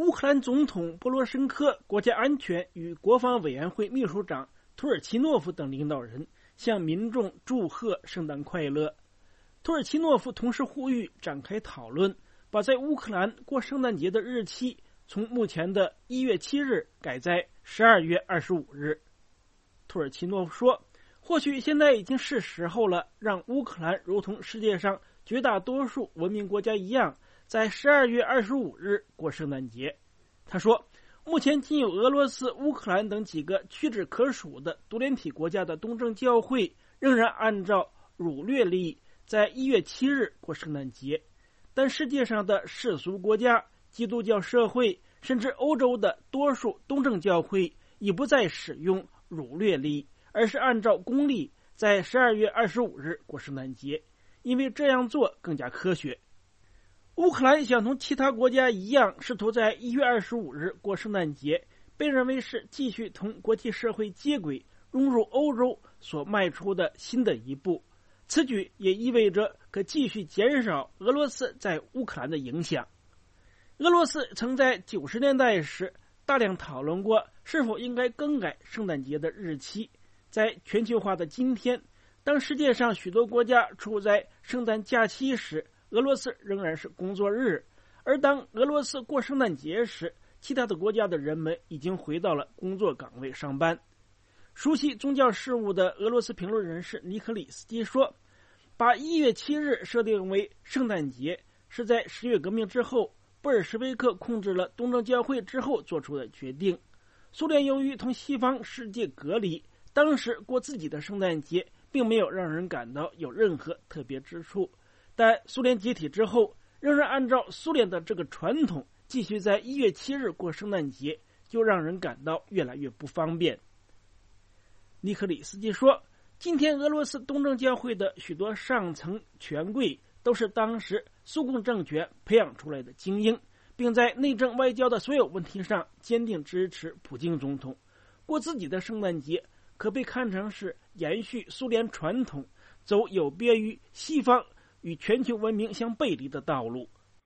乌克兰总统波罗申科、国家安全与国防委员会秘书长土尔奇诺夫等领导人向民众祝贺圣诞快乐。土尔奇诺夫同时呼吁展开讨论，把在乌克兰过圣诞节的日期从目前的1月7日改在12月25日。土尔奇诺夫说，或许现在已经是时候了，让乌克兰如同世界上绝大多数文明国家一样，在12月25日过圣诞节。他说，目前仅有俄罗斯、乌克兰等几个屈指可数的独联体国家的东正教会仍然按照儒略历在1月7日过圣诞节，但世界上的世俗国家、基督教社会，甚至欧洲的多数东正教会已不再使用儒略历，而是按照公历在12月25日过圣诞节，因为这样做更加科学。乌克兰想同其他国家一样，试图在1月25日过圣诞节，被认为是继续同国际社会接轨、融入欧洲所迈出的新的一步。此举也意味着可继续减少俄罗斯在乌克兰的影响。俄罗斯曾在90年代时大量讨论过是否应该更改圣诞节的日期。在全球化的今天，当世界上许多国家处在圣诞假期时，俄罗斯仍然是工作日，而当俄罗斯过圣诞节时，其他的国家的人们已经回到了工作岗位上班。熟悉宗教事务的俄罗斯评论人士尼克里斯基说，把1月7日设定为圣诞节是在10月革命之后，布尔什维克控制了东正教会之后做出的决定。苏联由于同西方世界隔离，当时过自己的圣诞节并没有让人感到有任何特别之处，但苏联解体之后，仍然按照苏联的这个传统继续在1月7日过圣诞节，就让人感到越来越不方便。尼克里斯基说，今天俄罗斯东正教会的许多上层权贵都是当时苏共政权培养出来的精英，并在内政外交的所有问题上坚定支持普京总统。过自己的圣诞节可被看成是延续苏联传统，走有别于西方与全球文明相背离的道路。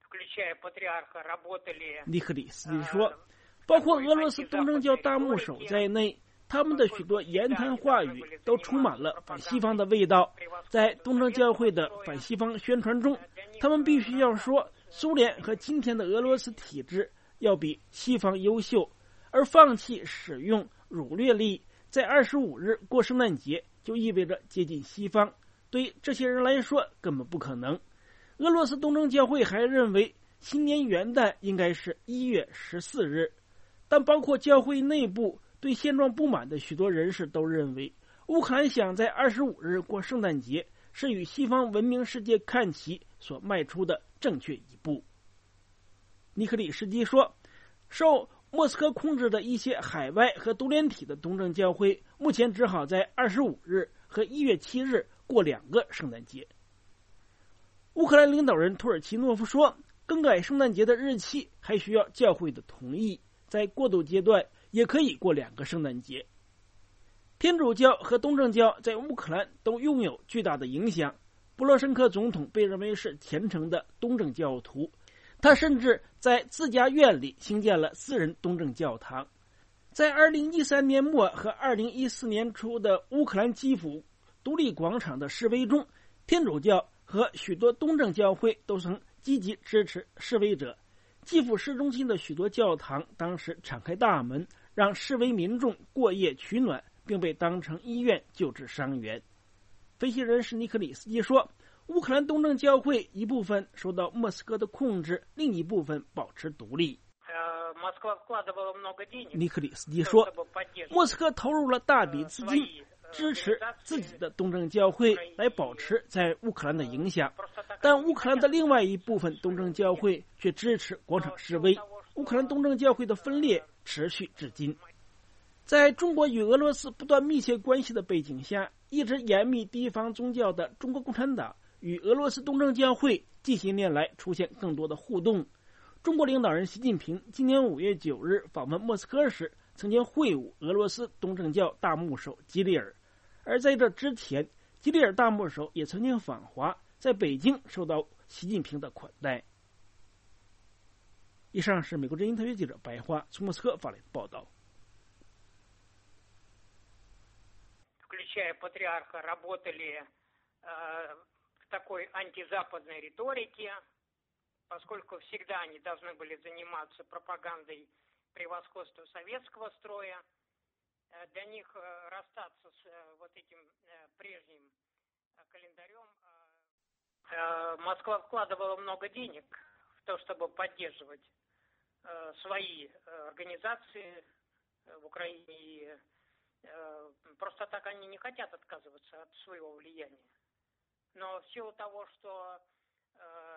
尼克里斯基说，包括俄罗斯东正教大牧首在内，他们的许多言谈话语都充满了反西方的味道。在东正教会的反西方宣传中，他们必须要说苏联和今天的俄罗斯体制要比西方优秀，而放弃使用儒略历在25日过圣诞节就意味着接近西方，对这些人来说根本不可能。俄罗斯东正教会还认为新年元旦应该是1月14日，但包括教会内部对现状不满的许多人士都认为，乌克兰想在25日过圣诞节是与西方文明世界看齐所迈出的正确一步。尼克里斯基说，受莫斯科控制的一些海外和独联体的东正教会目前只好在25日和1月7日过2个圣诞节。乌克兰领导人土尔奇诺夫说，更改圣诞节的日期还需要教会的同意，在过渡阶段也可以过2个圣诞节。天主教和东正教在乌克兰都拥有巨大的影响。波罗申科总统被认为是虔诚的东正教徒，他甚至在自家院里兴建了私人东正教堂。在2013年末和2014年初的乌克兰基辅独立广场的示威中，天主教和许多东正教会都曾积极支持示威者。基辅市中心的许多教堂当时敞开大门，让示威民众过夜取暖，并被当成医院救治伤员。分析人士尼克里斯基说，乌克兰东正教会一部分受到莫斯科的控制，另一部分保持独立。尼克里斯基说，莫斯科投入了大笔资金支持自己的东正教会来保持在乌克兰的影响，但乌克兰的另外一部分东正教会却支持广场示威。乌克兰东正教会的分裂持续至今。在中国与俄罗斯不断密切关系的背景下，一直严密提防宗教的中国共产党与俄罗斯东正教会近些年来出现更多的互动。中国领导人习近平今年5月9日访问莫斯科时，曾经会晤俄罗斯东正教大牧首基利尔，而在这之前，基利尔大牧首也曾经访华，在北京受到习近平的款待。 以上是美国之音特约记者白桦从莫斯科发来的报道。 включая патриарха, работали в такой антизападной риторике, поскольку всегда они должны были заниматься пропагандой превосходства советского строя. Для них расстаться с вот этим прежним календарем. Москва вкладывала много денег в то, чтобы поддерживать свои организации в Украине. И просто так они не хотят отказываться от своего влияния. Но в силу того, что